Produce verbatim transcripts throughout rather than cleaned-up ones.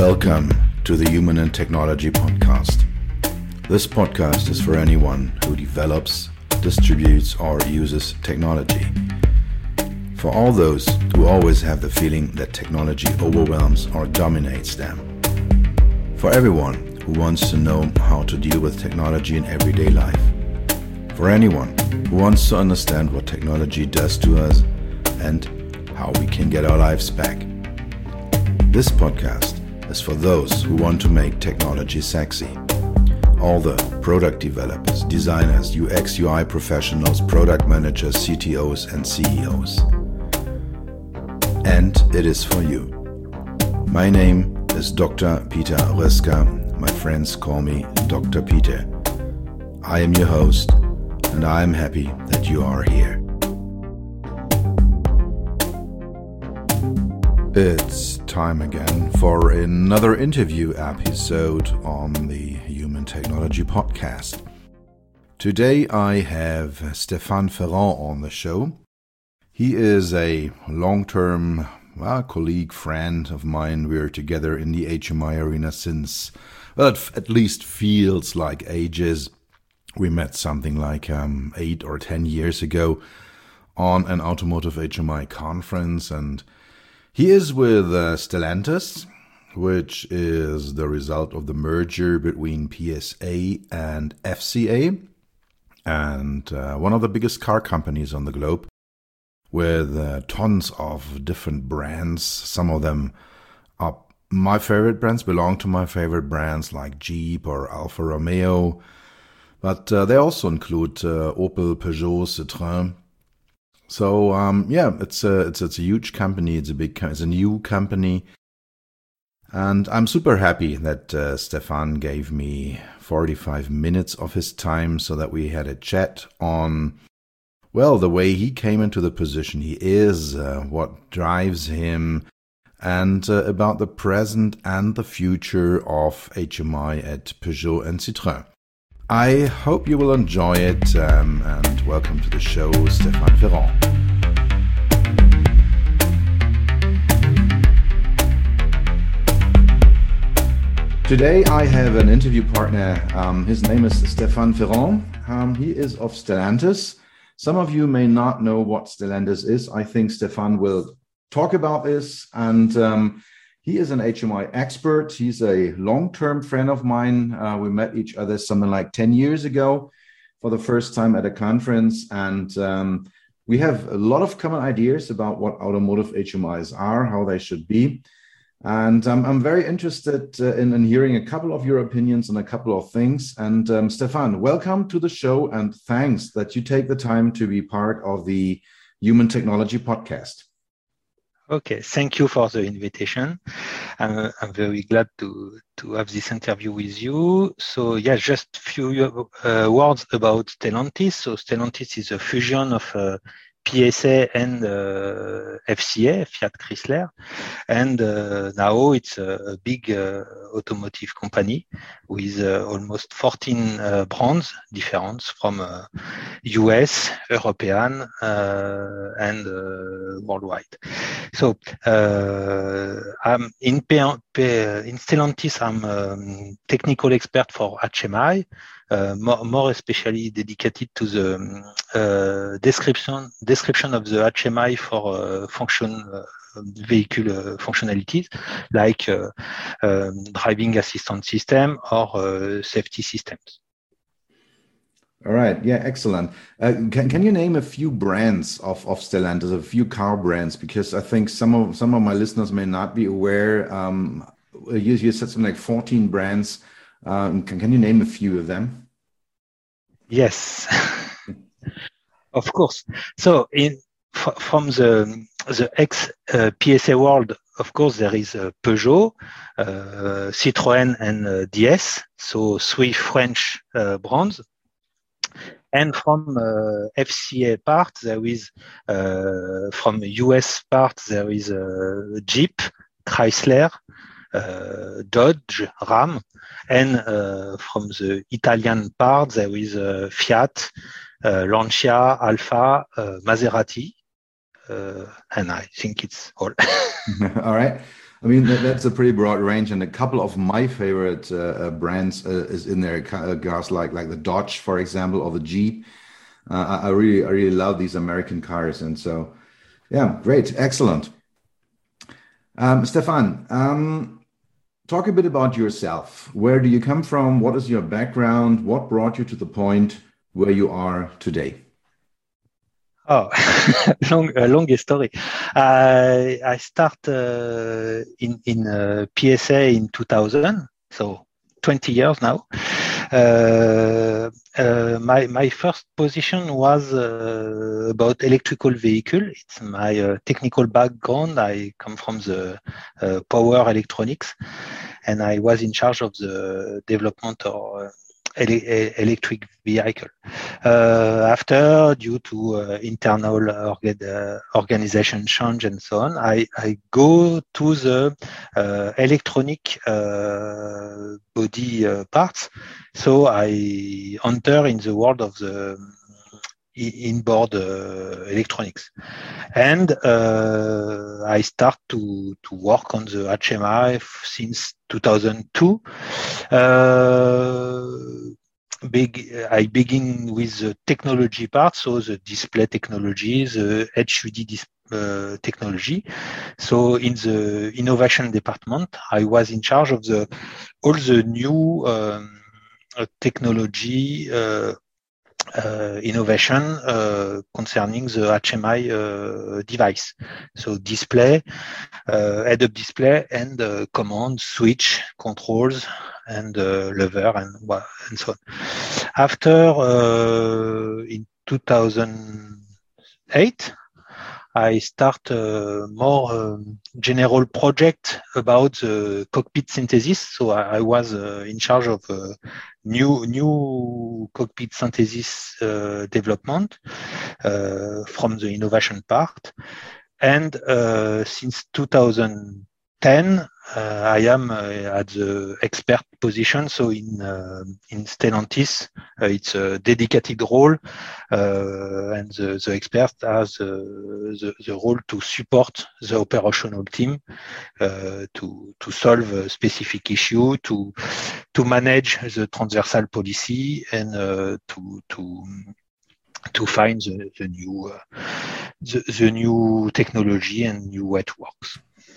Welcome to the Human and Technology Podcast. This podcast is for anyone who develops, distributes, or uses technology. For all those who always have the feeling that technology overwhelms or dominates them. For everyone who wants to know how to deal with technology in everyday life. For anyone who wants to understand what technology does to us and how we can get our lives back. This podcast is for those who want to make technology sexy. All the product developers, designers, U X U I professionals, product managers, C T Os and C E Os. And it is for you. My name is Doctor Peter Röska. My friends call me Doctor Peter. I am your host, and I am happy that you are here. It's time again for another interview episode on the Human Technology Podcast. Today I have Stéphane Ferrand on the show. He is a long-term well, colleague, friend of mine. We're together in the H M I arena since, well, it at least feels like ages. We met something like um, eight or ten years ago on an automotive H M I conference, and he is with uh, Stellantis, which is the result of the merger between P S A and F C A, and uh, one of the biggest car companies on the globe, with uh, tons of different brands. Some of them are my favorite brands, belong to my favorite brands like Jeep or Alfa Romeo, but uh, they also include uh, Opel, Peugeot, Citroën. So um, yeah, it's a it's it's a huge company. It's a big it's a new company, and I'm super happy that uh, Stéphane gave me forty-five minutes of his time so that we had a chat on well the way he came into the position he is, uh, what drives him, and uh, about the present and the future of H M I at Peugeot and Citroën. I hope you will enjoy it, um, and welcome to the show, Stéphane Ferrand. Today I have an interview partner. Um, his name is Stéphane Ferrand. Um, he is of Stellantis. Some of you may not know what Stellantis is. I think Stéphane will talk about this, and um, he is an H M I expert. He's a long-term friend of mine. Uh, we met each other something like ten years ago for the first time at a conference. And um, we have a lot of common ideas about what automotive H M Is are, how they should be. And um, I'm very interested uh, in, in hearing a couple of your opinions on a couple of things. And um, Stéphane, welcome to the show, and thanks that you take the time to be part of the Human Technology Podcast. Okay, thank you for the invitation. I'm, I'm very glad to, to have this interview with you. So yeah, just a few uh, words about Stellantis. So Stellantis is a fusion of uh, P S A and uh, F C A, Fiat Chrysler. And uh, now it's a, a big uh, automotive company with uh, almost fourteen uh, brands, different from uh, U S, European, uh, and uh, worldwide. So uh, I'm in, P- P- in Stellantis, I'm a technical expert for H M I. Uh, more, more especially dedicated to the um, uh, description description of the H M I for uh, function uh, vehicle uh, functionalities like uh, um, driving assistance system or uh, safety systems. All right. Yeah, excellent. Uh, can can you name a few brands of, of Stellantis, a few car brands? Because I think some of some of my listeners may not be aware. Um, you, you said something like fourteen brands. Um, can, can you name a few of them? Yes, of course. So in f- from the the ex uh, P S A world, of course, there is uh, Peugeot, uh, Citroën, and uh, D S. So three French uh, brands. And from uh, F C A part, there is uh, from U S part there is uh, Jeep, Chrysler, uh, Dodge, Ram, and uh, from the Italian part there is uh, Fiat, uh, Lancia, Alfa, uh, Maserati, uh, and I think it's all. All right. I mean, that, that's a pretty broad range, and a couple of my favorite uh, uh, brands uh, is in there. Ca- uh, Cars like like the Dodge, for example, or the Jeep. Uh, I, I really I really love these American cars, and so yeah, great, excellent. Um, Stefan, um, talk a bit about yourself. Where do you come from? What is your background? What brought you to the point where you are today? Oh, long, a long story. I I start uh, in in uh, P S A in two thousand, so twenty years now. Uh, uh, my my first position was uh, about electrical vehicle. It's my uh, technical background. I come from the uh, power electronics, and I was in charge of the development of uh, ele- electric vehicle. Uh, after, due to uh, internal orga- uh, organization change and so on, I, I go to the uh, electronic uh, body uh, parts. So I enter in the world of the inboard uh, electronics. And uh, I start to, to work on the H M I since two thousand two. Uh, big, I begin with the technology part, so the display technology, the H U D dis- uh, technology. So in the innovation department, I was in charge of the all the new um, uh, technology uh, uh, innovation uh, concerning the H M I uh, device. So display, uh, head-up display, and uh, command, switch, controls, and uh, lever, and, and so on. After, uh, in two thousand eight, I start a more um, general project about the cockpit synthesis. So I, I was uh, in charge of uh, new new cockpit synthesis uh, development uh, from the innovation part. And uh, since two thousand ten, uh, I am uh, at the expert position. So in uh, in Stellantis, uh, it's a dedicated role, uh, and the, the expert has uh, the, the role to support the operational team uh, to to solve a specific issue, to to manage the transversal policy, and uh, to to to find the, the new uh, the, the new technology and new way it works.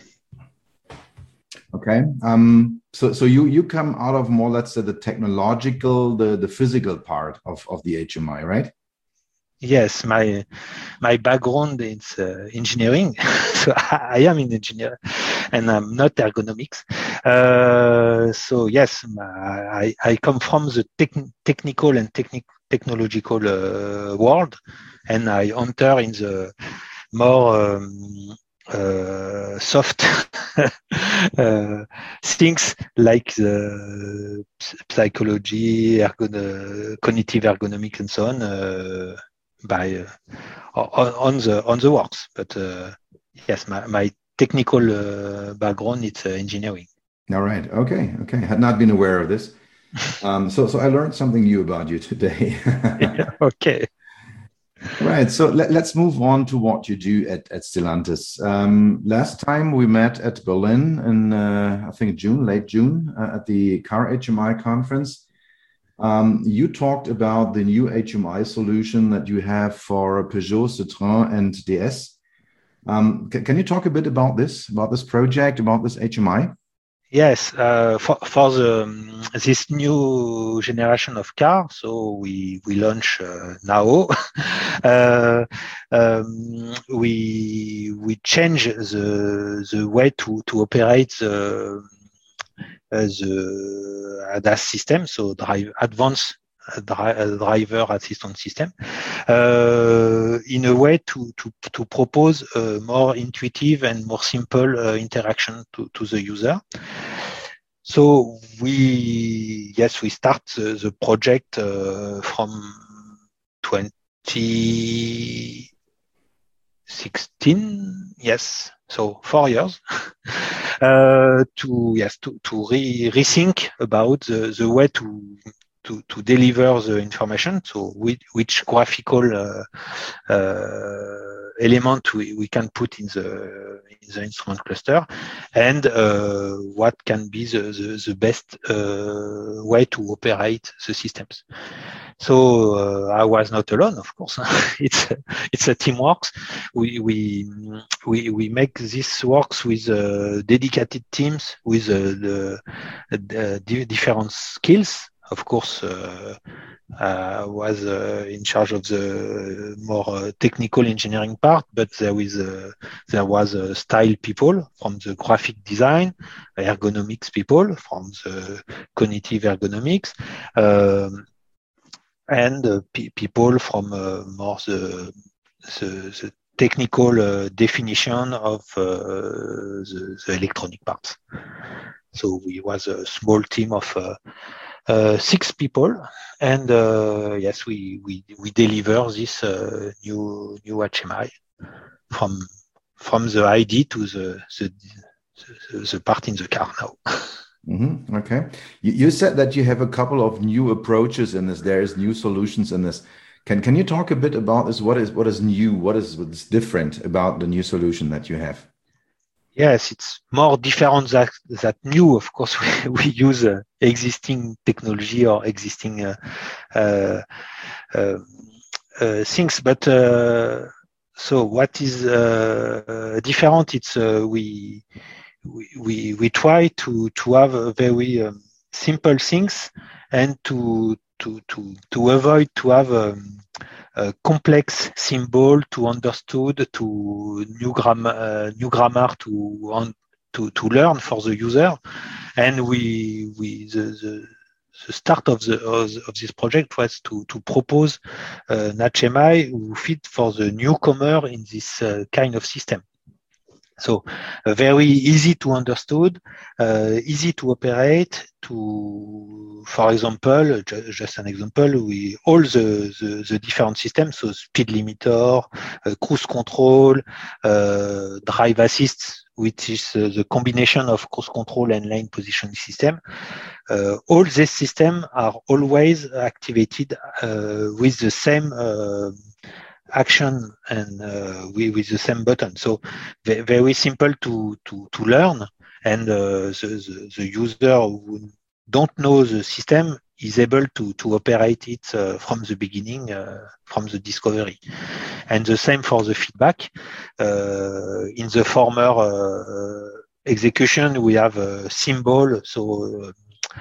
Okay. Um, so so you you come out of more, let's say, the technological, the the physical part of of the H M I, right? Yes, my my background is uh, engineering, so I, I am an engineer, and I'm not ergonomics. Uh, so yes, I I come from the tech, technical and technic, technological uh, world, and I enter in the more um, uh, soft uh, things like the psychology, ergon- cognitive ergonomics, and so on. Uh, by uh, on, on the on the works, but uh, yes, my, my technical uh, background is uh, engineering. All right. Okay. Okay. Had not been aware of this. Um, so so I learned something new about you today. Okay. Right. So let, let's move on to what you do at, at Stellantis. Um, last time we met at Berlin in, uh, I think, June, late June, uh, at the Car H M I conference. Um, you talked about the new H M I solution that you have for Peugeot, Citroën, and D S. Um, can, can you talk a bit about this, about this project, about this H M I? Yes, uh, for for the um, this new generation of car, so we we launch uh, now. uh, um, we we change the the way to to operate the uh, the A D A S system, so drive advanced dri- driver assistance system, uh, in a way to to to propose a more intuitive and more simple uh, interaction to to the user. So we, yes, we start the, the project uh, from twenty sixteen, yes, so four years, uh, to yes to to re- rethink about the, the way to to, to deliver the information. So which, which graphical uh, uh, element we, we can put in the in the instrument cluster, and uh, what can be the, the, the best uh, way to operate the systems. So uh, I was not alone, of course. it's it's a teamwork. We we we we make this works with uh, dedicated teams with uh, the, the different skills. Of course, uh, I was uh, in charge of the more uh, technical engineering part, but there was uh, there was uh, style people from the graphic design, ergonomics people from the cognitive ergonomics. Um, and uh, pe- people from uh, more the, the, the technical uh, definition of uh, the, the electronic parts. So we was a small team of uh, uh, six people, and uh, yes, we, we we deliver this uh, new new H M I from from the I D to the the, the, the part in the car now. Mm-hmm. Okay. You, you said that you have a couple of new approaches in this. There's new solutions in this. Can can you talk a bit about this? What is what is new? What is what's different about the new solution that you have? Yes, it's more different than that new. Of course, we, we use uh, existing technology or existing uh, uh, uh, uh, things. But uh, so what is uh, different? It's uh, we. We, we we try to to have a very um, simple things, and to to to to avoid to have um, a complex symbol to understood, to new grammar uh, new grammar to on, to to learn for the user. And we we the, the the start of the of, of this project was to to propose uh, an H M I who fit for the newcomer in this uh, kind of system. So uh, very easy to understood, uh, easy to operate. To, for example, ju- just an example, we all the, the, the different systems, so speed limiter, uh, cruise control, uh, drive assist, which is uh, the combination of cruise control and lane positioning system. Uh, all these systems are always activated uh, with the same Uh, action and uh, with, with the same button. So very, very simple to, to, to learn, and uh, the, the, the user who don't know the system is able to, to operate it uh, from the beginning, uh, from the discovery. And the same for the feedback. Uh, in the former uh, execution, we have a symbol, so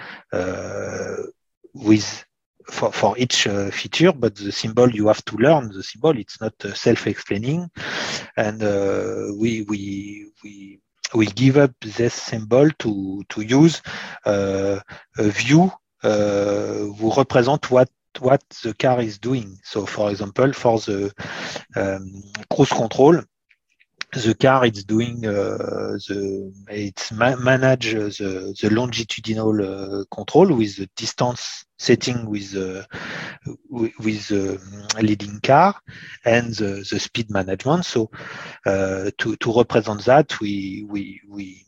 uh, with For, for each uh, feature, but the symbol you have to learn the symbol. It's not uh, self-explaining, and uh, we we we we give up this symbol to to use uh, a view uh, who represent what what the car is doing. So, for example, for the um, cruise control, the car is doing uh, the it's ma- manage the, the longitudinal uh, control with the distance setting with uh, with, with the leading car, and the, the speed management. So uh, to to represent that, we we we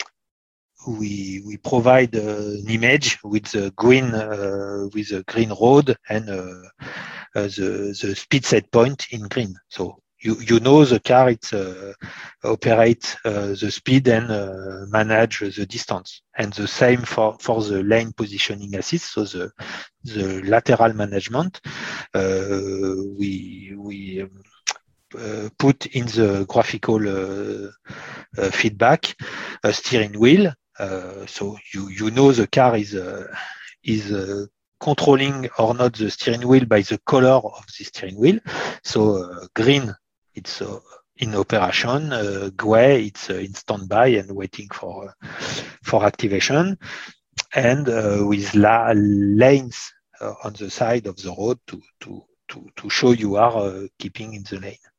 we we provide uh, an image with the green uh, with a green road and uh, uh, the the speed set point in green. So You, you know the car it uh, operate uh, the speed and uh, manage the distance, and the same for, for the lane positioning assist. So the the lateral management uh, we we um, uh, put in the graphical uh, uh, feedback a steering wheel. Uh, so you you know the car is uh, is uh, controlling or not the steering wheel by the color of the steering wheel. So uh, green, it's uh, in operation. Uh, gray, it's uh, in standby and waiting for uh, for activation. And uh, with la- lanes uh, on the side of the road to to to, to show you are uh, keeping in the lane.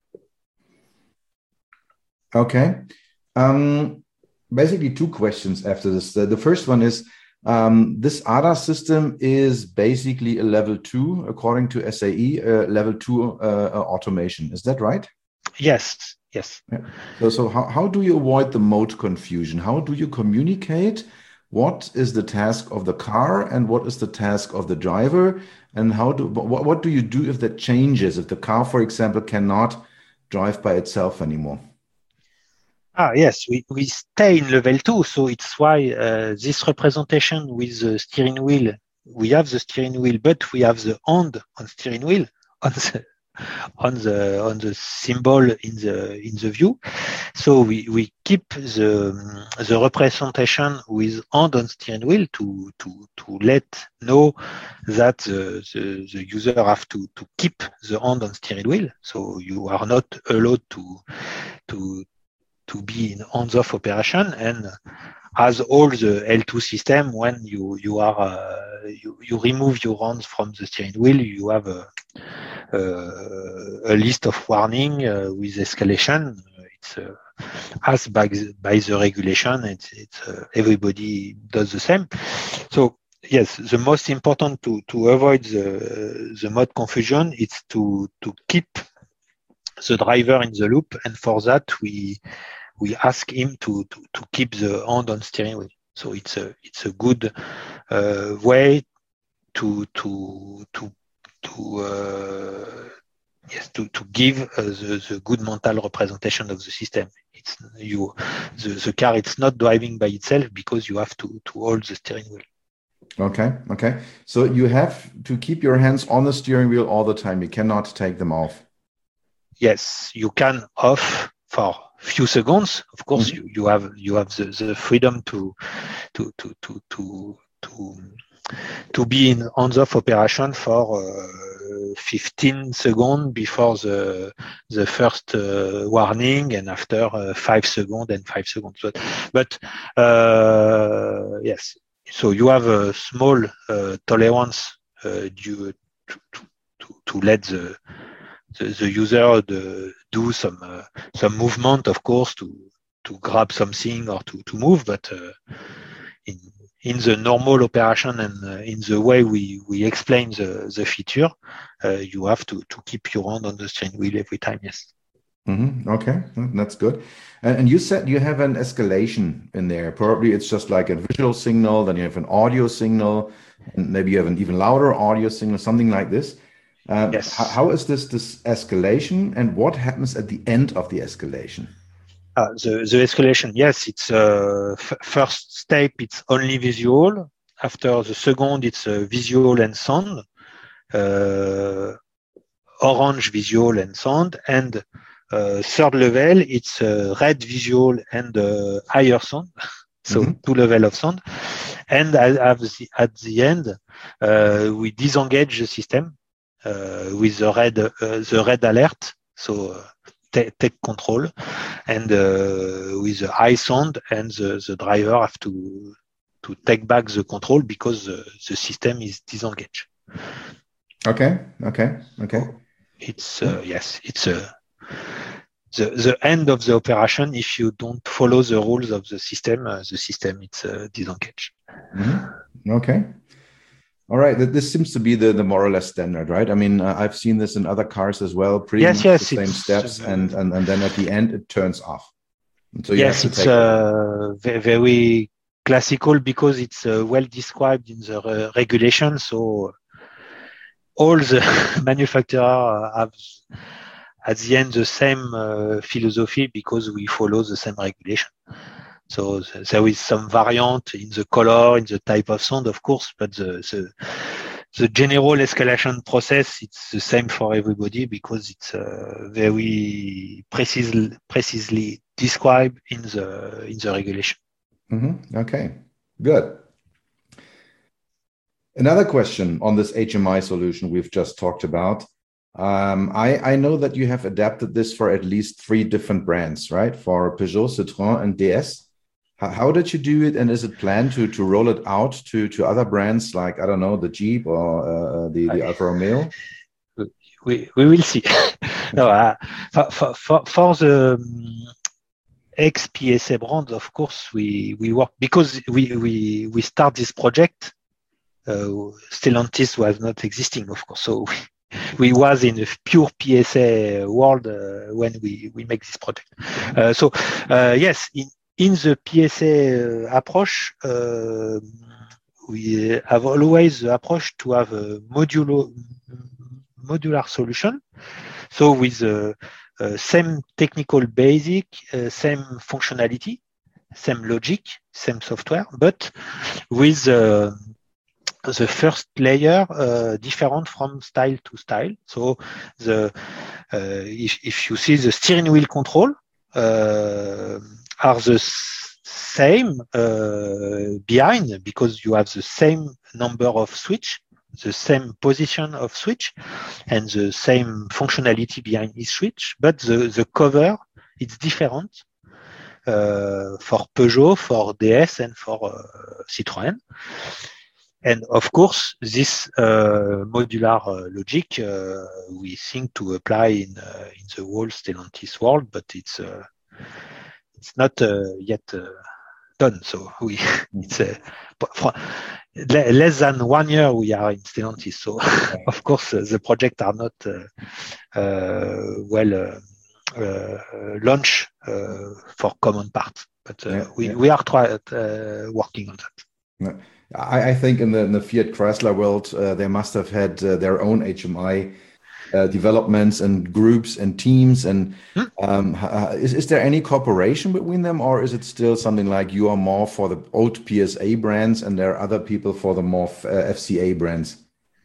Okay. Um, basically, two questions after this. The, the first one is, um, this A D A S system is basically a level two, according to S A E, uh, level two uh, uh, automation. Is that right? Yes, yes. Yeah. So, so how, how do you avoid the mode confusion? How do you communicate what is the task of the car and what is the task of the driver, and how do what, what do you do if that changes, if the car, for example, cannot drive by itself anymore? Ah, yes, we, we stay in level two. So it's why uh, this representation with the steering wheel, we have the steering wheel, but we have the hand on steering wheel on the on the on the symbol in the in the view. So we, we keep the the representation with hand on steering wheel to to to let know that the, the, the user have to, to keep the hand on steering wheel. So you are not allowed to to to be in hands-off operation, and as all the L two system, when you you are uh, you, you remove your hands from the steering wheel, you have a a, a list of warning uh, with escalation. It's uh, as by the, by the regulation. It's, it's uh, everybody does the same. So yes, the most important to to avoid the the mode confusion is to to keep the driver in the loop, and for that we we ask him to, to, to keep the hand on steering wheel. So it's a it's a good uh, way to to to to uh, yes to, to give uh, the, the good mental representation of the system. It's you the, the car it's not driving by itself because you have to to hold the steering wheel. Okay, okay. So you have to keep your hands on the steering wheel all the time. You cannot take them off. Yes, you can off for few seconds. Of course, mm-hmm. you, you have you have the, the freedom to to to to to to, to be in hands-off operation for uh, fifteen seconds before the the first uh, warning, and after uh, five seconds and five seconds. But, but uh, yes, so you have a small uh, tolerance uh, due to, to to to let the The, the user the, do some uh, some movement, of course, to to grab something or to, to move, but uh, in in the normal operation and uh, in the way we, we explain the, the feature, uh, you have to, to keep your hand on the steering wheel every time. Yes. Mm-hmm. Okay, that's good. And, and you said you have an escalation in there. Probably it's just like a visual signal, then you have an audio signal, and maybe you have an even louder audio signal, something like this. Uh, yes. How, how is this this escalation, and what happens at the end of the escalation? Uh, the the escalation, yes, it's uh, f- first step. It's only visual. After the second, it's uh, visual and sound, uh, orange visual and sound, and uh, third level, it's uh, red visual and uh, higher sound. So mm-hmm. two level of sound, and at the, at the end, uh, we disengage the system. Uh, with the red, uh, the red alert, so uh, t- take control, and uh, with the high sound, and the, the driver have to to take back the control because the, the system is disengaged. Okay, okay, okay. It's uh, yes, it's a uh, the the end of the operation. If you don't follow the rules of the system, uh, the system it's uh, disengaged. Mm-hmm. Okay. All right, this seems to be the, the more or less standard, right? I mean, uh, I've seen this in other cars as well, pretty yes, much yes, the same steps, uh, and, and and then at the end it turns off. And so yes, it's uh, very, very classical because it's uh, well described in the re- regulation. So all the manufacturers have at the end the same uh, philosophy because we follow the same regulation. So there is some variant in the color, in the type of sound, of course, but the, the, the general escalation process, it's the same for everybody because it's uh, very precisely, precisely described in the in the regulation. Mm-hmm. Okay, good. Another question on this H M I solution we've just talked about. Um, I, I know that you have adapted this for at least three different brands, right? For Peugeot, Citroën, and D S. How did you do it, and is it planned to to roll it out to to other brands like, I don't know, the Jeep or uh, the the Alfa Romeo? We we will see. No, uh, for, for for the um, ex-P S A brand, of course, we we work because we we we start this project. Uh, Stellantis was not existing, of course, so we, we was in a pure P S A world uh, when we we make this project. Uh, so uh, yes. In, in the P S A approach, uh, we have always the approach to have a modular, modular solution. So with the uh, same technical basic, uh, same functionality, same logic, same software, but with uh, the first layer uh, different from style to style. So the uh, if, if you see the steering wheel control uh, are the same uh, behind, because you have the same number of switch, the same position of switch, and the same functionality behind each switch, but the, the cover it's different uh, for Peugeot, for D S, and for uh, Citroën. And of course, this uh, modular uh, logic uh, we think to apply in uh, in the whole Stellantis world, but it's uh, it's not uh, yet uh, done. So we it's uh, for less than one year we are in Stellantis. So of course uh, the projects are not uh, uh, well uh, uh, launched uh, for common parts, but uh, yeah, we yeah. we are try, uh, working on that. Yeah. I, I think in the, in the Fiat Chrysler world, uh, they must have had uh, their own H M I uh, developments and groups and teams. And hmm. um, uh, is, is there any cooperation between them, or is it still something like you are more for the old P S A brands and there are other people for the more uh, F C A brands?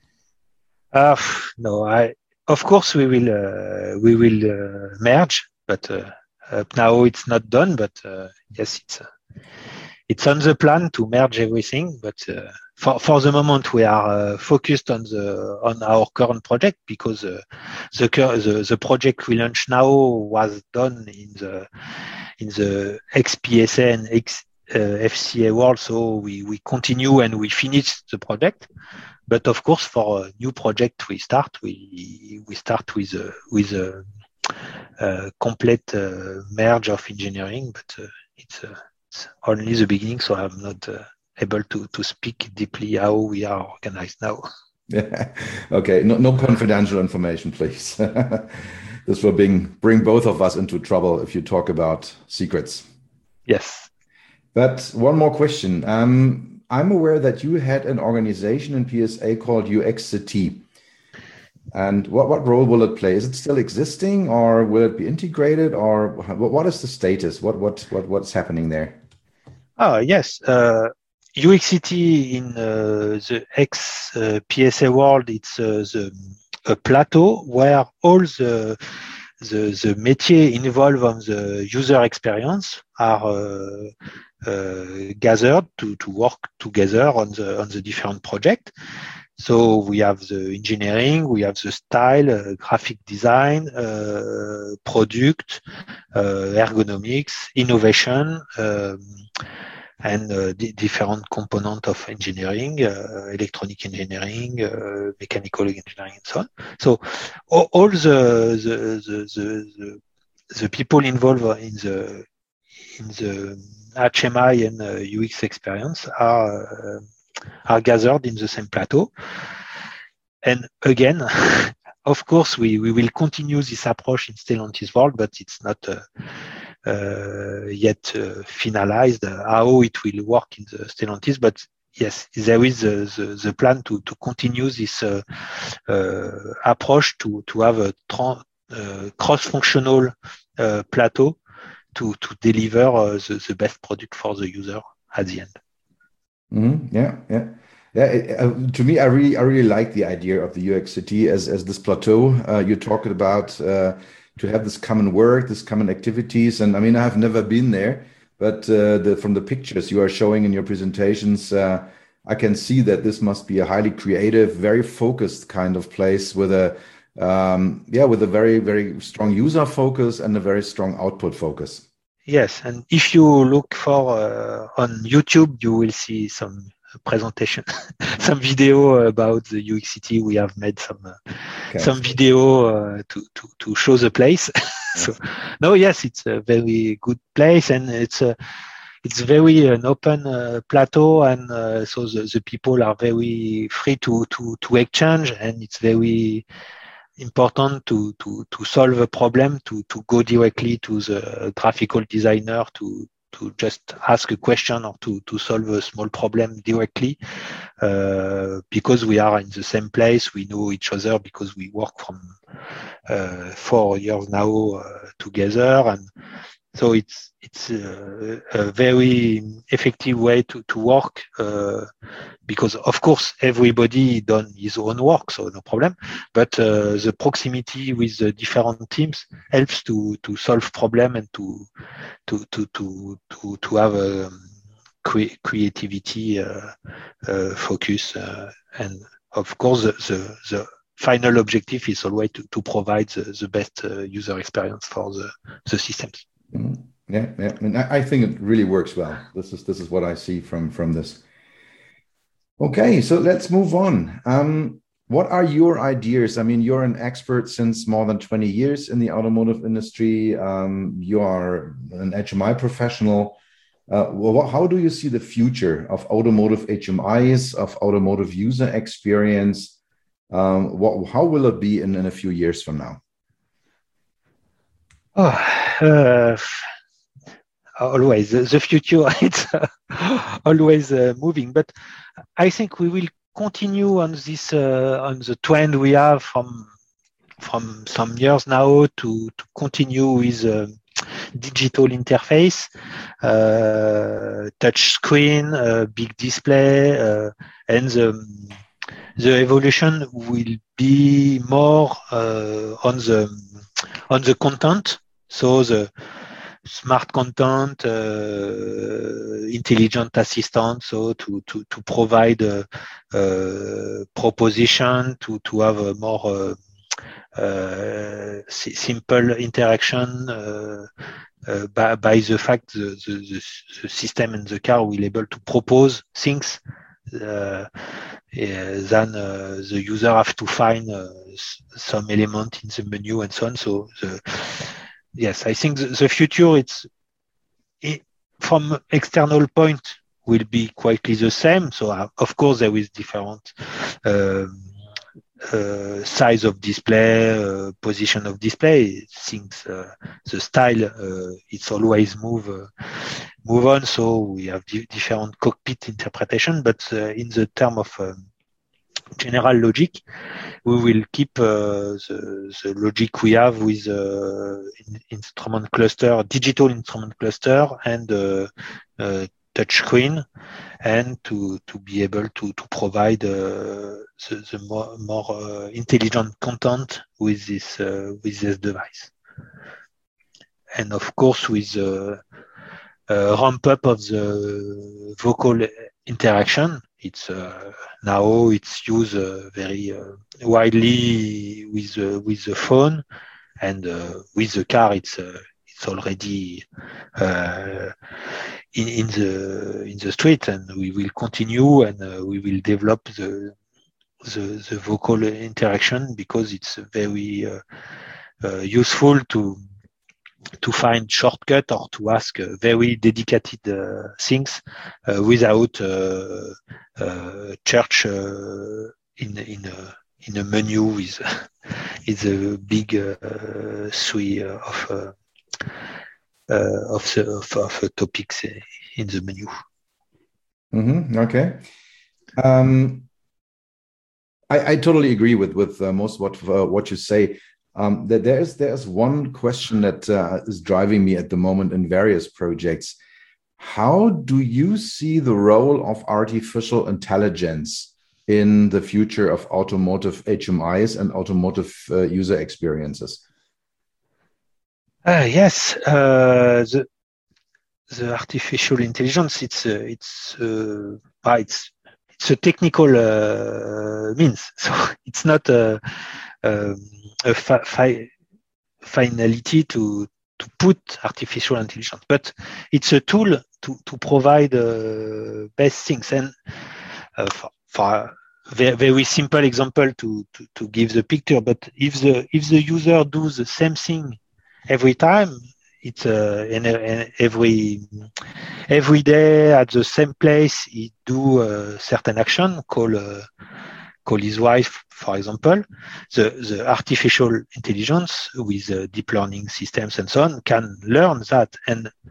Uh, no, I of course we will uh, we will uh, merge, but uh, up now it's not done. But uh, yes, it's. Uh, It's on the plan to merge everything, but uh, for for the moment we are uh, focused on the on our current project, because uh, the, the the project we launch now was done in the in the ex P S A and ex uh, F C A world, so we we continue and we finish the project. But of course, for a new project we start, we we start with a, with a, a complete uh, merge of engineering, but uh, it's a only the beginning, so I'm not uh, able to to speak deeply how we are organized now. Yeah. Okay. No, no confidential information, please. This will bring bring both of us into trouble if you talk about secrets. Yes. But one more question. Um, I'm aware that you had an organization in P S A called U X C T. And what, what role will it play? Is it still existing, or will it be integrated, or what is the status? What what what what's happening there? Oh yes, uh, U X C T in uh, the ex uh, P S A world, it's uh, the a plateau where all the the the métiers involved on the user experience are uh, uh, gathered to to work together on the on the different projects. So we have the engineering, we have the style, uh, graphic design, uh, product, uh, ergonomics, innovation, um, and uh, the different components of engineering, uh, electronic engineering, uh, mechanical engineering, and so on. So all, all the, the, the, the, the people involved in the in the H M I and uh, U X experience are uh, are gathered in the same plateau. And again, of course, we, we will continue this approach in Stellantis world, but it's not uh, uh, yet uh, finalized uh, how it will work in the Stellantis. But yes, there is uh, the, the plan to, to continue this uh, uh, approach to, to have a tra- uh, cross-functional uh, plateau to, to deliver uh, the, the best product for the user at the end. Mm-hmm. Yeah, yeah, yeah. It, uh, to me, I really, I really like the idea of the U X C T as as this plateau. Uh, you're talking about uh, to have this common work, this common activities, and I mean, I have never been there, but uh, the from the pictures you are showing in your presentations, uh, I can see that this must be a highly creative, very focused kind of place with a um, yeah, with a very, very strong user focus and a very strong output focus. Yes, and if you look for uh, on YouTube, you will see some presentation, some video about the U X C T. We have made some uh, okay. some video uh, to, to to show the place. So, no, yes, it's a very good place, and it's a it's very an open uh, plateau, and uh, so the, the people are very free to to to exchange, and it's very important to, to, to solve a problem, to, to go directly to the graphical designer to, to just ask a question or to, to solve a small problem directly, uh, because we are in the same place. We know each other because we work from uh, four years now uh, together, and so it's it's a, a very effective way to to work, uh, because of course everybody done his own work, so no problem. But uh, the proximity with the different teams helps to to solve problem and to to to to to, to have a cre- creativity uh, uh, focus, uh, and of course the, the the final objective is always to, to provide the, the best uh, user experience for the the systems. Mm-hmm. Yeah, yeah. I mean, I, I think it really works well. This is this is what I see from from this. Okay, so let's move on. Um, what are your ideas? I mean, you're an expert since more than twenty years in the automotive industry. Um, you are an H M I professional. Uh, well, how do you see the future of automotive H M Is, of automotive user experience? Um, what, how will it be in, in a few years from now? Oh, uh, always the, the future, it's uh, always uh, moving, but I think we will continue on this uh, on the trend we have from from some years now to to continue with uh, digital interface, uh, touch screen, uh, big display, uh, and the the evolution will be more uh, on the on the content. So the smart content, uh, intelligent assistant, so to to to provide a, a proposition, to to have a more uh, uh, simple interaction uh, uh, by, by the fact the, the the system and the car will able to propose things uh, than uh, the user have to find uh, some element in the menu and so on. So the Yes, I think the, the future, it's it, from external point, will be quietly the same. So uh, of course there is different uh, uh, size of display, uh, position of display. Things, uh, the style, uh, it's always move uh, move on. So we have di- different cockpit interpretation, but uh, in the term of um, general logic, we will keep uh, the, the logic we have with uh, in, instrument cluster, digital instrument cluster, and uh, uh, touch screen, and to to be able to to provide uh, the, the more more uh, intelligent content with this uh, with this device, and of course with the uh, ramp up of the vocal interaction. It's uh, now it's used uh, very uh, widely with uh, with the phone, and uh, with the car. It's uh, it's already uh, in in the in the street, and we will continue, and uh, we will develop the the, the vocal interaction, because it's very uh, uh, useful to. to find shortcut or to ask uh, very dedicated uh, things uh, without uh, uh, church uh, in in a in a menu with is a big uh, suite of uh, uh, of, the, of of topics in the menu. Mm-hmm. Okay. Um, I, I totally agree with with uh, most what uh, what you say. Um, that there is there is one question that uh, is driving me at the moment in various projects. How do you see the role of artificial intelligence in the future of automotive H M Is and automotive uh, user experiences? Uh, yes, uh, the the artificial intelligence. It's uh, it's uh, it's it's a technical uh, means, so it's not a. Um, a fi- fi- finality to to put artificial intelligence, but it's a tool to to provide uh, best things. And uh, for, for a very, very simple example to, to to give the picture, but if the if the user does the same thing every time, it's uh, and, and every every day at the same place, he do a certain action, call uh, call his wife, for example. The, the artificial intelligence with uh, deep learning systems and so on can learn that, and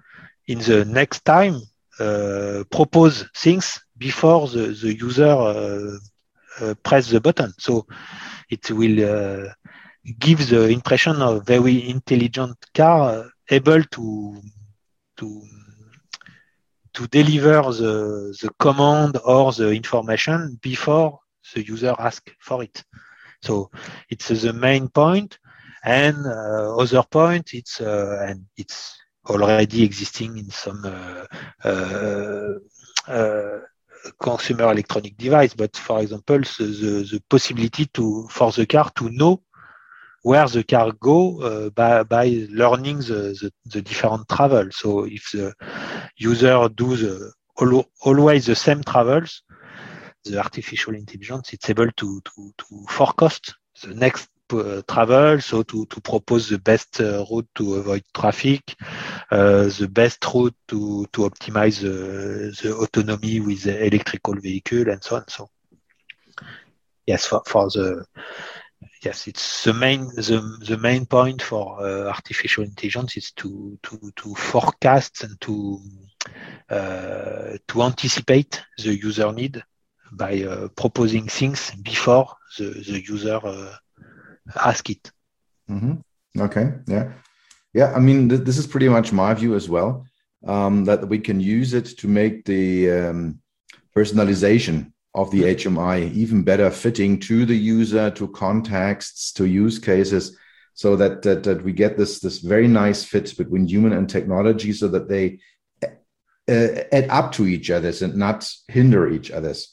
in the next time uh, propose things before the, the user uh, uh, press the button. So it will uh, give the impression of very intelligent car uh, able to to to deliver the, the command or the information before the user asks for it. So it's uh, the main point. And uh, other point, it's uh, and it's already existing in some uh, uh, uh, consumer electronic device. But for example, the, the, the possibility to for the car to know where the car go uh, by, by learning the, the, the different travel. So if the user do the always the same travels, the artificial intelligence it's able to to, to forecast the next uh, travel, so to, to propose the best uh, route to avoid traffic, uh, the best route to, to optimize the, the autonomy with the electrical vehicle and so on. So yes, for, for the yes, it's the main the, the main point for uh, artificial intelligence is to to to forecast and to uh, to anticipate the user need by uh, proposing things before the, the user uh, ask it. Mm-hmm. Okay, yeah, yeah. I mean, th- this is pretty much my view as well. Um, that we can use it to make the um, personalization of the H M I even better fitting to the user, to contexts, to use cases, so that that, that we get this this very nice fit between human and technology, so that they uh, add up to each other's and not hinder each other's.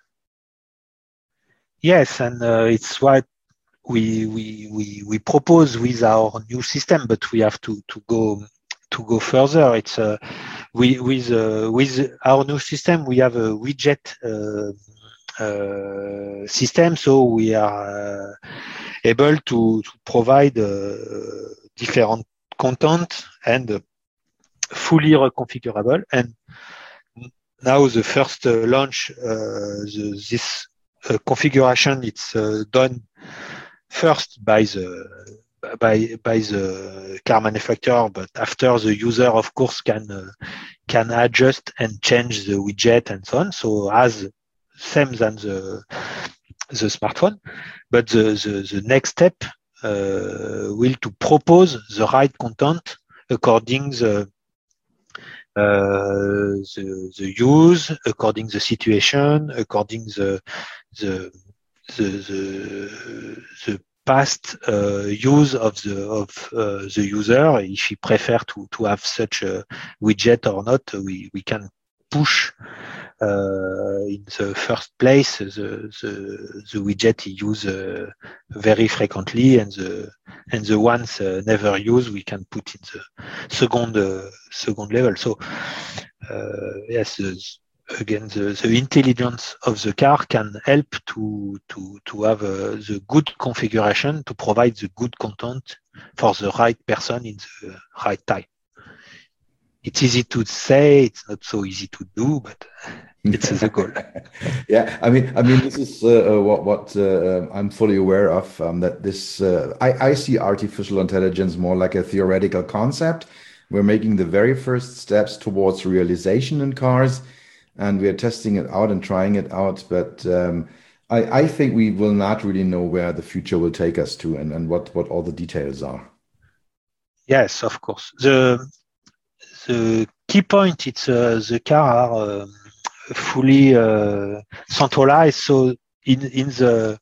Yes, and uh, it's what we we we we propose with our new system, but we have to to go to go further. It's uh, we with uh, with our new system we have a widget uh, uh, system, so we are uh, able to, to provide uh, different content and uh, fully reconfigurable. And now the first uh, launch, uh, the, this uh, configuration, it's uh, done first by the by by the car manufacturer, but after the user, of course, can uh, can adjust and change the widget and so on. So as same than the the smartphone, but the the, the next step uh, will to propose the right content according the uh, the, the use, according the situation, according the the the the, the past uh, use of the of uh, the user. If he prefer to to have such a widget or not, we we can push uh, in the first place the the, the widget he use uh, very frequently, and the and the ones uh, never use we can put in the second uh, second level. So uh, yes. The, Again, the, the intelligence of the car can help to to to have uh, the good configuration to provide the good content for the right person in the right time. It's easy to say, it's not so easy to do, but it's the goal. Yeah, I mean, I mean, this is uh, what what uh, I'm fully aware of. Um, that this, uh, I I see artificial intelligence more like a theoretical concept. We're making the very first steps towards realization in cars. And we are testing it out and trying it out. But um, I, I think we will not really know where the future will take us to, and, and what, what all the details are. Yes, of course. The the key point is uh, the car are uh, fully uh, centralized. So in in the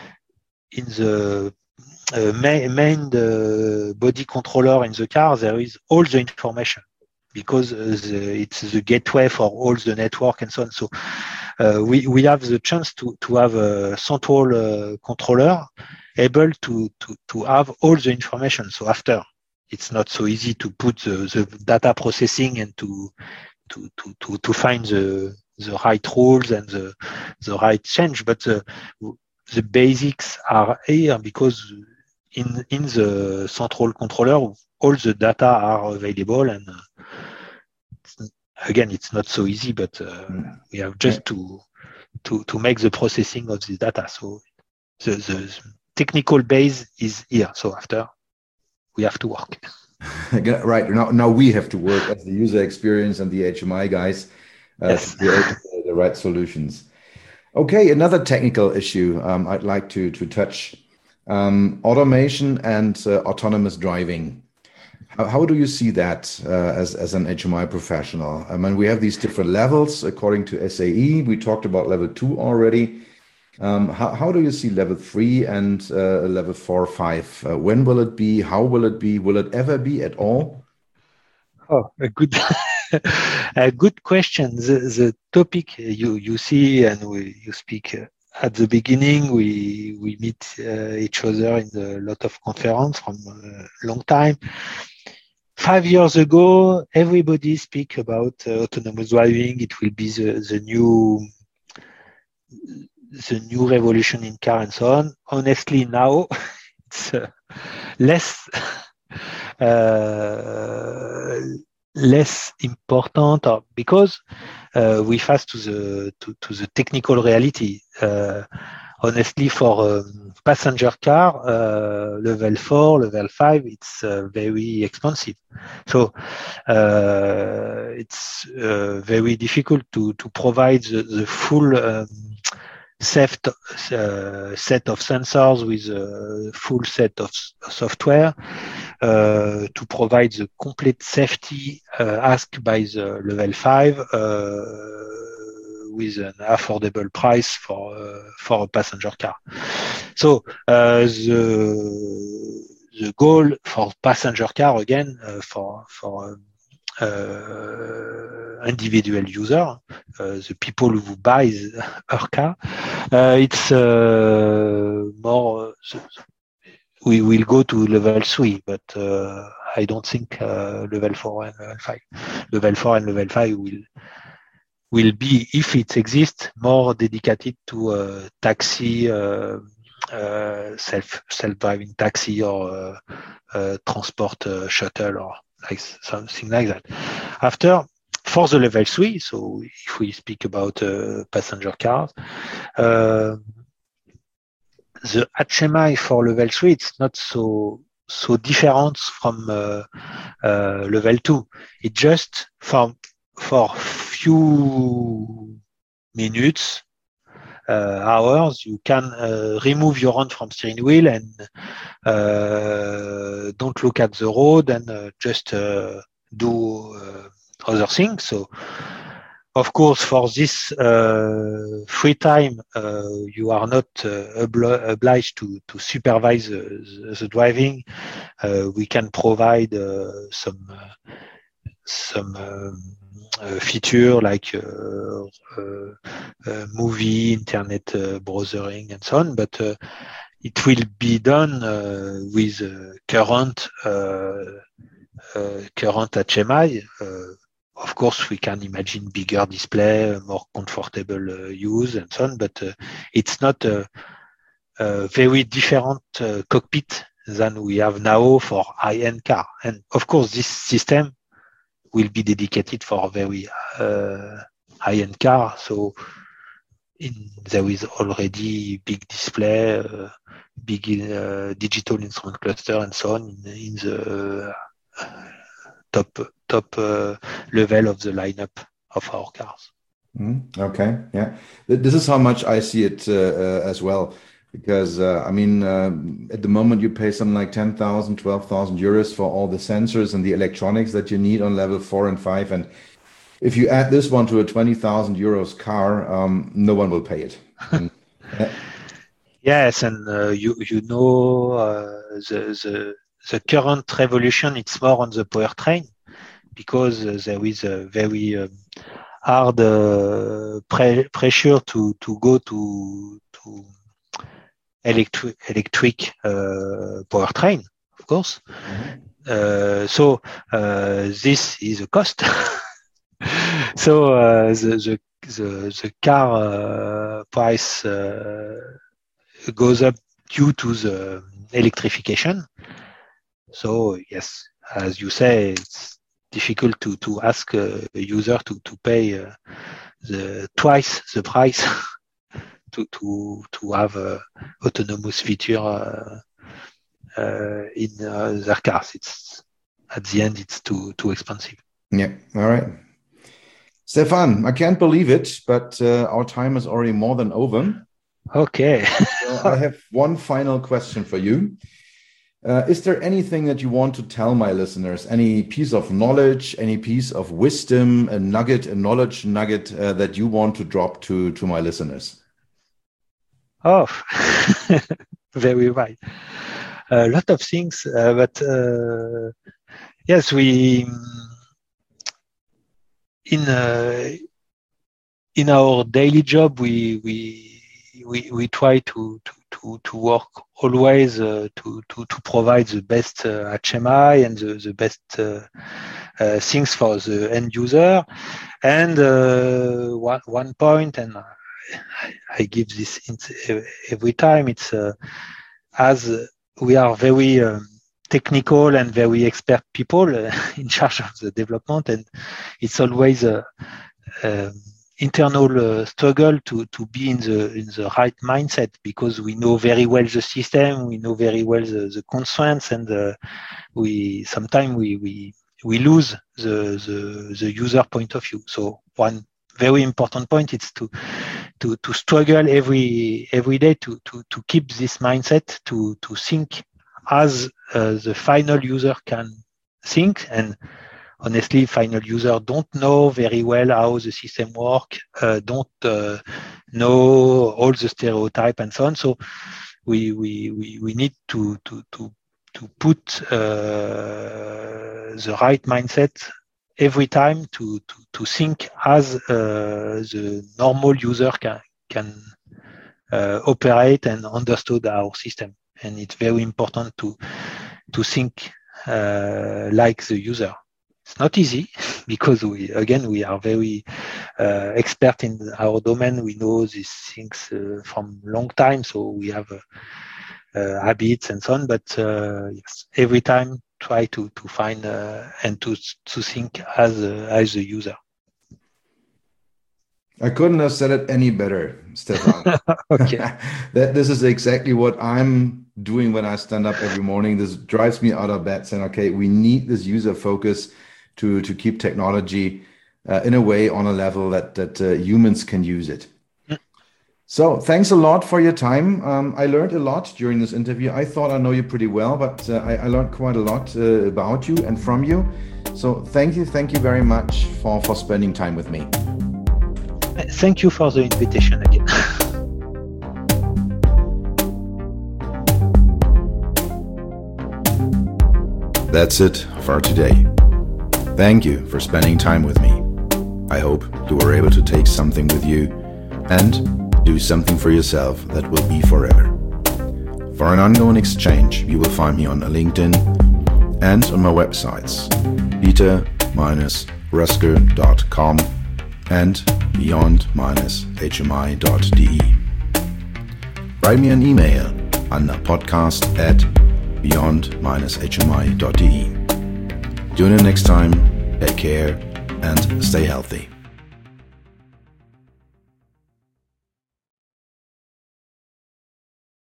in the uh, main, main uh, body controller in the car, there is all the information, because uh, the, it's the gateway for all the network and so on. So uh, we, we have the chance to, to have a central uh, controller able to, to, to have all the information. So after, it's not so easy to put the, the data processing and to, to, to, to, to find the, the right rules and the, the right change. But the, the basics are here, because in, in the central controller, all the data are available, and uh, again, it's not so easy, but uh, mm. we have just to to to make the processing of the data. So the, the technical base is here. So after, we have to work. Right. Now, now we have to work as the user experience and the H M I guys uh, to Yes. create the, the right solutions. Okay, another technical issue um, I'd like to to touch: um, automation and uh, autonomous driving. How, how do you see that uh, as as an H M I professional? I mean, we have these different levels according to S A E. We talked about level two already. Um, how, how do you see level three and uh, level four, five? Uh, when will it be? How will it be? Will it ever be at all? Oh, a good, a good question. The, the topic you, you see and we, you speak uh, at the beginning, we, we meet uh, each other in a lot of conference from a long time. Five years ago, everybody speak about uh, autonomous driving. It will be the, the new the new revolution in car and so on. Honestly, now it's uh, less uh, less important, or because uh, we fast to the to, to the technical reality. Uh, honestly, for um, passenger car, uh, level four, level five, it's uh, very expensive. So uh, it's uh, very difficult to to provide the, the full um, set uh, set of sensors with a full set of software uh, to provide the complete safety uh, asked by the level five uh, with an affordable price for uh, for a passenger car. So uh, the the goal for passenger car again uh, for for uh, individual user, uh, the people who buy our car, uh, it's uh, more. Uh, we will go to level three, but uh, I don't think uh, level four and level five. Level four and level five will will be, if it exists, more dedicated to uh, taxi, uh, uh, self self driving taxi or uh, uh, transport uh, shuttle or like something like that. After, for the level three, so if we speak about uh, passenger cars, uh, the H M I for level three, it's not so so different from uh, uh, level two. It just for for few minutes, uh, hours, you can uh, remove your hand from steering wheel and uh, don't look at the road and uh, just uh, do uh, other things. So, of course, for this uh, free time, uh, you are not uh, obli- obliged to, to supervise the, the, the driving. Uh, we can provide uh, some uh, some um, uh, feature like uh, uh, uh, movie, internet uh, browsing, and so on. But uh, it will be done uh, with uh, current uh, uh, current H M I. Uh, Of course, we can imagine bigger display, more comfortable uh, use, and so on. But uh, it's not a, a very different uh, cockpit than we have now for high-end car. And of course, this system will be dedicated for a very uh, high-end car. So in, there is already big display, uh, big uh, digital instrument cluster, and so on in, in the uh, top top uh, level of the lineup of our cars. Mm, okay, yeah. This is how much I see it uh, uh, as well. Because, uh, I mean, uh, at the moment you pay something like ten thousand, twelve thousand euros for all the sensors and the electronics that you need on level four and five. And if you add this one to a twenty thousand euros car, um, no one will pay it. And, uh, yes, and uh, you you know uh, the, the the current revolution, it's more on the powertrain because uh, there is a very um, hard uh, pre- pressure to to go to to electric electric uh, powertrain, of course. Mm-hmm. Uh, so uh, this is a cost. So uh, the, the the the car uh, price uh, goes up due to the electrification. So yes, as you say, it's difficult to to ask a user to to pay uh, the twice the price to to to have a autonomous feature uh, uh, in uh, their cars. It's at the end it's too too expensive. Yeah. All right. Stefan, I can't believe it, but uh, our time is already more than over. Okay. So I have one final question for you. Uh, is there anything that you want to tell my listeners? Any piece of knowledge, any piece of wisdom, a nugget, a knowledge nugget uh, that you want to drop to, to my listeners? Oh, very right. A lot of things, uh, but uh, yes, we in uh, in our daily job we we we, we try to to to, to work always uh, to, to to provide the best uh, H M I and the the best uh, uh, things for the end user. And uh, one one point, and I, I give this every time. It's uh, as we are very um, technical and very expert people uh, in charge of the development, and it's always a, a internal uh, struggle to to be in the in the right mindset, because we know very well the system, we know very well the, the constraints, and uh, we sometimes we we we lose the, the the user point of view. So one very important point is to to to struggle every every day to to to keep this mindset, to to think as uh, the final user can think. And honestly, final user don't know very well how the system work, uh, don't uh, know all the stereotype and so on. So we we we, we need to to to to put uh, the right mindset every time to to to think as uh, the normal user can can uh, operate and understood our system. And it's very important to to think uh, like the user. It's not easy because we again we are very uh, expert in our domain. We know these things uh, from long time, so we have uh, uh, habits and so on. But uh, yes, every time try to to find uh, and to to think as a, as a user. I couldn't have said it any better, Stefan. Okay. That this is exactly what I'm doing when I stand up every morning. This drives me out of bed, saying, okay, we need this user focus to to keep technology uh, in a way on a level that that uh, humans can use it. Mm. So thanks a lot for your time. Um, I learned a lot during this interview. I thought I know you pretty well, but uh, I, I learned quite a lot uh, about you and from you. So thank you, thank you very much for for spending time with me. Thank you for the invitation again. That's it for today. Thank you for spending time with me. I hope you were able to take something with you and do something for yourself that will be forever. For an ongoing exchange, you will find me on LinkedIn and on my websites, peter dash rusker dot com and beyond dash h m i dot d e. Write me an email on podcast at beyond dash h m i dot d e. Tune in next time, take care, and stay healthy.